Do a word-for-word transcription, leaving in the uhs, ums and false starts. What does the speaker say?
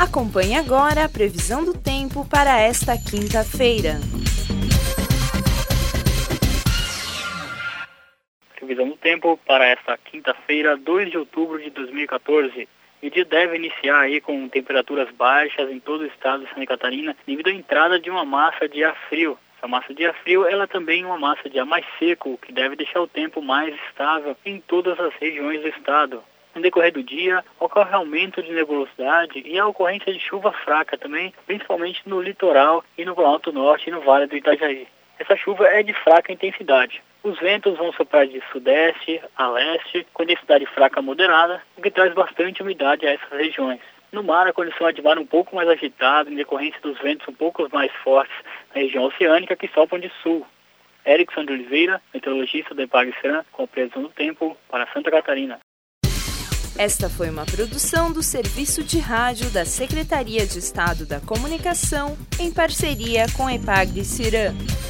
Acompanhe agora a previsão do tempo para esta quinta-feira. Previsão do tempo para esta quinta-feira, dois de outubro de dois mil e quatorze. O dia deve iniciar aí com temperaturas baixas em todo o estado de Santa Catarina devido à entrada de uma massa de ar frio. Essa massa de ar frio ela também é uma massa de ar mais seco, que deve deixar o tempo mais estável em todas as regiões do estado. No decorrer do dia, ocorre aumento de nebulosidade e a ocorrência de chuva fraca também, principalmente no litoral e no Alto Norte e no Vale do Itajaí. Essa chuva é de fraca intensidade. Os ventos vão soprar de sudeste a leste, com intensidade fraca moderada, o que traz bastante umidade a essas regiões. No mar, a condição é de mar um pouco mais agitada, em decorrência dos ventos um pouco mais fortes na região oceânica que sopram de sul. Erickson de Oliveira, meteorologista da Epagseran, com a previsão do tempo para Santa Catarina. Esta foi uma produção do Serviço de Rádio da Secretaria de Estado da Comunicação, em parceria com a Epagseran.